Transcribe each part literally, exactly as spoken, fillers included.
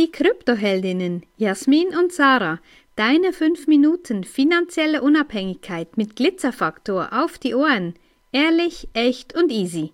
Die Kryptoheldinnen Jasmin und Sarah, deine fünf Minuten finanzielle Unabhängigkeit mit Glitzerfaktor auf die Ohren. Ehrlich, echt und easy.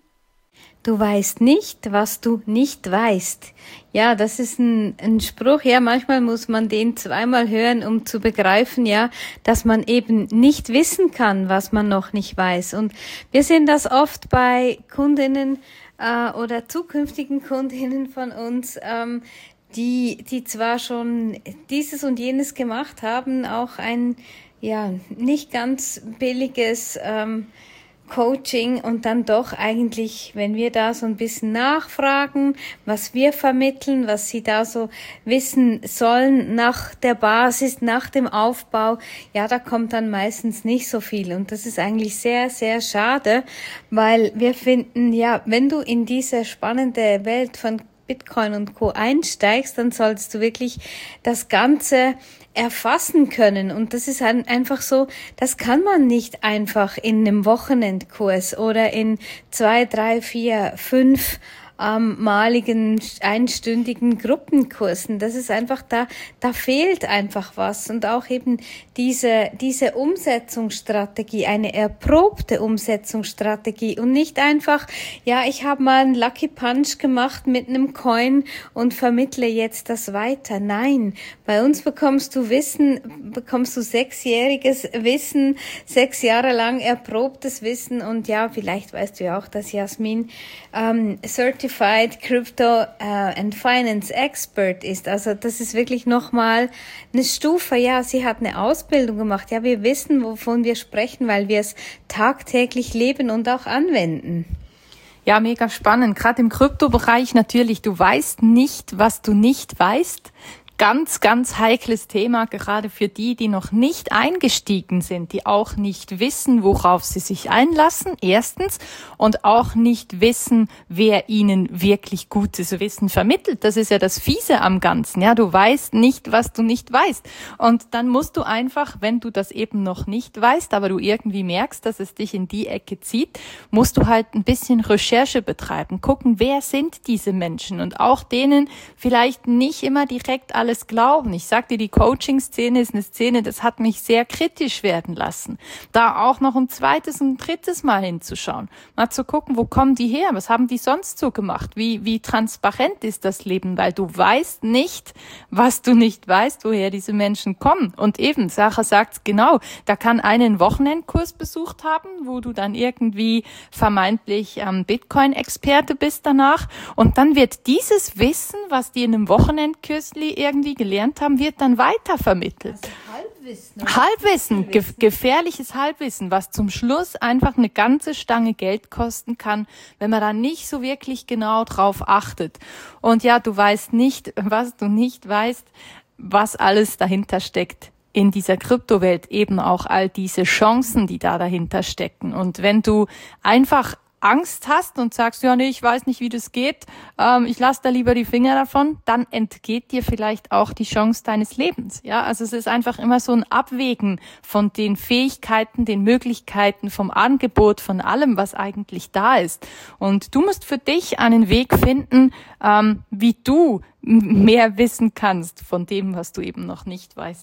Du weißt nicht, was du nicht weißt. Ja, das ist ein, ein Spruch. Ja, manchmal muss man den zweimal hören, um zu begreifen, ja, dass man eben nicht wissen kann, was man noch nicht weiß. Und wir sehen das oft bei Kundinnen äh, oder zukünftigen Kundinnen von uns, ähm, die, die zwar schon dieses und jenes gemacht haben, auch ein, ja, nicht ganz billiges, ähm, Coaching und dann doch eigentlich, wenn wir da so ein bisschen nachfragen, was wir vermitteln, was sie da so wissen sollen nach der Basis, nach dem Aufbau, ja, da kommt dann meistens nicht so viel und das ist eigentlich sehr, sehr schade, weil wir finden, ja, wenn du in diese spannende Welt von Bitcoin und Co. einsteigst, dann sollst du wirklich das Ganze erfassen können. Und das ist einfach so, das kann man nicht einfach in einem Wochenendkurs oder in zwei, drei, vier, fünf ähm, maligen, einstündigen Gruppenkursen. Das ist einfach da, da fehlt einfach was. Und auch eben diese, diese Umsetzungsstrategie, eine erprobte Umsetzungsstrategie und nicht einfach, ja, ich habe mal einen Lucky Punch gemacht mit einem Coin und vermittle jetzt das weiter. Nein, bei uns bekommst du Wissen, bekommst du sechsjähriges Wissen, sechs Jahre lang erprobtes Wissen und ja, vielleicht weißt du ja auch, dass Jasmin ähm, Certified Crypto uh, and Finance Expert ist. Also das ist wirklich nochmal eine Stufe. Ja, sie hat eine Ausbildung gemacht. Ja, wir wissen, wovon wir sprechen, weil wir es tagtäglich leben und auch anwenden. Ja, mega spannend. Gerade im Kryptobereich natürlich. Du weißt nicht, was du nicht weißt. Ganz, ganz heikles Thema, gerade für die, die noch nicht eingestiegen sind, die auch nicht wissen, worauf sie sich einlassen, erstens, und auch nicht wissen, wer ihnen wirklich gutes Wissen vermittelt. Das ist ja das Fiese am Ganzen, ja, du weißt nicht, was du nicht weißt. Und dann musst du einfach, wenn du das eben noch nicht weißt, aber du irgendwie merkst, dass es dich in die Ecke zieht, musst du halt ein bisschen Recherche betreiben, gucken, wer sind diese Menschen und auch denen vielleicht nicht immer direkt alle alles glauben. Ich sag dir, die Coaching-Szene ist eine Szene, das hat mich sehr kritisch werden lassen. Da auch noch ein zweites und ein drittes Mal hinzuschauen. Mal zu gucken, wo kommen die her? Was haben die sonst so gemacht? Wie, wie transparent ist das Leben? Weil du weißt nicht, was du nicht weißt, woher diese Menschen kommen. Und eben, Sarah sagt's genau, da kann einen Wochenendkurs besucht haben, wo du dann irgendwie vermeintlich ähm, Bitcoin-Experte bist danach. Und dann wird dieses Wissen, was die in einem Wochenendkursli irgendwie gelernt haben, wird dann weitervermittelt. Also Halbwissen. Halbwissen, ge- gefährliches Halbwissen, was zum Schluss einfach eine ganze Stange Geld kosten kann, wenn man da nicht so wirklich genau drauf achtet. Und ja, du weißt nicht, was du nicht weißt, was alles dahinter steckt. In dieser Kryptowelt eben auch all diese Chancen, die da dahinter stecken. Und wenn du einfach Angst hast und sagst, ja, nee, ich weiß nicht, wie das geht, ähm, ich lasse da lieber die Finger davon, dann entgeht dir vielleicht auch die Chance deines Lebens. Ja, also es ist einfach immer so ein Abwägen von den Fähigkeiten, den Möglichkeiten, vom Angebot, von allem, was eigentlich da ist. Und du musst für dich einen Weg finden, ähm, wie du mehr wissen kannst von dem, was du eben noch nicht weißt.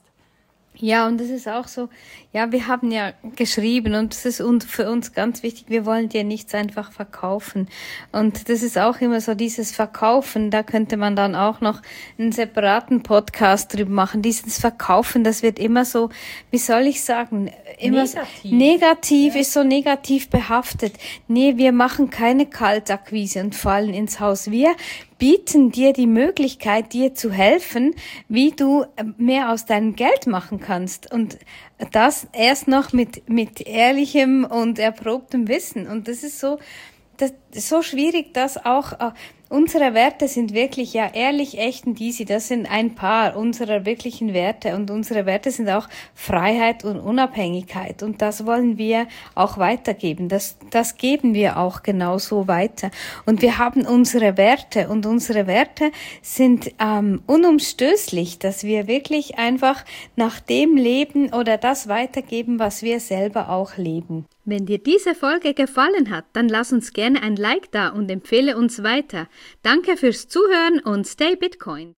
Ja, und das ist auch so, ja, wir haben ja geschrieben und das ist für uns ganz wichtig, wir wollen dir nichts einfach verkaufen. Und das ist auch immer so dieses Verkaufen, da könnte man dann auch noch einen separaten Podcast drüber machen. Dieses Verkaufen, das wird immer so, wie soll ich sagen, immer negativ, so, negativ ja. Ist so negativ behaftet. Nee, wir machen keine Kaltakquise und fallen ins Haus. Wir bieten dir die Möglichkeit, dir zu helfen, wie du mehr aus deinem Geld machen kannst. Und das erst noch mit, mit ehrlichem und erprobtem Wissen. Und das ist so, das ist so schwierig, dass auch, äh, unsere Werte sind wirklich, ja, ehrlich, echt und easy. Das sind ein paar unserer wirklichen Werte. Und unsere Werte sind auch Freiheit und Unabhängigkeit. Und das wollen wir auch weitergeben. Das, das geben wir auch genauso weiter. Und wir haben unsere Werte. Und unsere Werte sind ähm, unumstößlich, dass wir wirklich einfach nach dem leben oder das weitergeben, was wir selber auch leben. Wenn dir diese Folge gefallen hat, dann lass uns gerne ein Like da und empfehle uns weiter. Danke fürs Zuhören und stay Bitcoin.